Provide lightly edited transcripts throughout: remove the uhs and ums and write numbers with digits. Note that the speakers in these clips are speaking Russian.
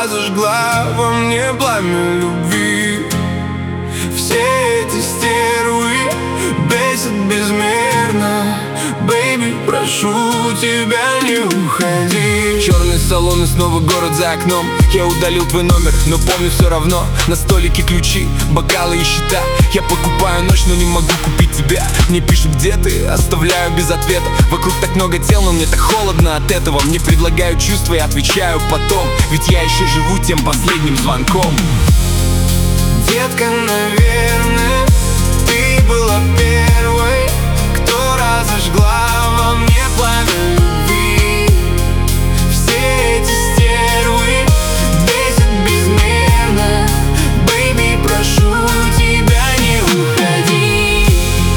зажгла во мне пламя любви. Все эти стервы бесят безмерно. Бэйби, прошу тебя, не уходи. Черный салон и снова город за окном. Я удалил твой номер, но помню все равно. На столике ключи, бокалы и счета. Я покупаю ночь, но не могу купить тебя. Мне пишут, где ты, оставляю без ответа. Вокруг так много тел, но мне так холодно от этого. Мне предлагают чувства, я отвечаю потом. Ведь я еще живу тем последним звонком. Детка, наверное, ты была первой, кто разожгла во мне пламя любви. Все эти стервы бесят безмерно. Бэйби, прошу тебя, не уходи.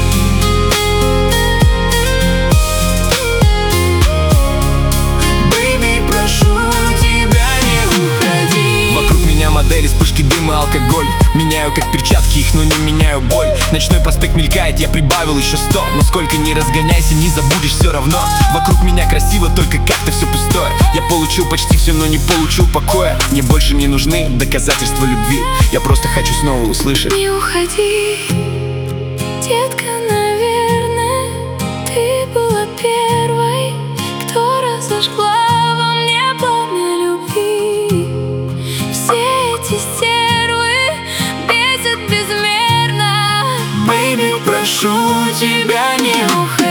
Бэйби, прошу тебя, не уходи. Вокруг меня модели, вспышки дыма, алкоголь. Меняю как перчатки их, но не меняю боль. Ночной проспект мелькает, я прибавил еще 100. Но сколько ни разгоняйся, не забудешь все равно. Вокруг меня красиво, только как-то все пустое. Я получил почти все, но не получил покоя. Мне больше не нужны доказательства любви. Я просто хочу снова услышать: не уходи, детка, наверное, ты была первой, кто разожгла во мне пламя любви. Все эти стервы бесят безмерно. Бэйби, прошу тебя, не уходи.